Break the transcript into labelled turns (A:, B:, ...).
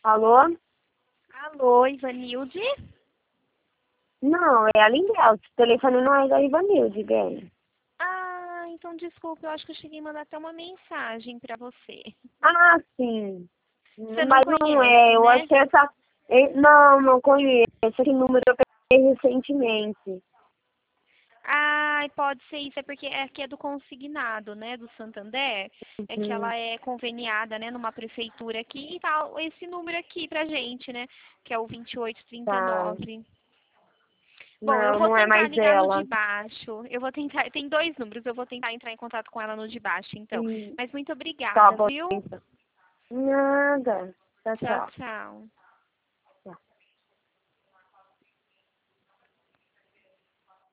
A: Alô?
B: Alô, Ivanilde?
A: Não, é a Lindel. O telefone não é da Ivanilde, bem.
B: Ah, então desculpa, eu acho que eu cheguei a mandar até uma mensagem pra você.
A: Ah, sim.
B: Você não
A: Mas não é,
B: conhece,
A: eu
B: né?
A: achei essa... Não, não conheço. Esse número eu peguei recentemente.
B: Ah, pode ser isso, é porque aqui é do consignado, né, do Santander. É que
A: Uhum.
B: ela é conveniada, né, numa prefeitura aqui e tal, esse número aqui pra gente, né, que é o
A: Tá.
B: 2839. Bom, eu
A: Não,
B: vou
A: não é
B: tentar
A: mais
B: ligar no de
A: ela.
B: baixo. Eu vou tentar, tem dois números, eu vou tentar entrar em contato com ela no de baixo, então.
A: Sim.
B: Mas muito
A: Tá
B: obrigada,
A: bom,
B: viu?
A: então. Nada. Tchau,
B: Tchau,
A: tchau.
B: tchau.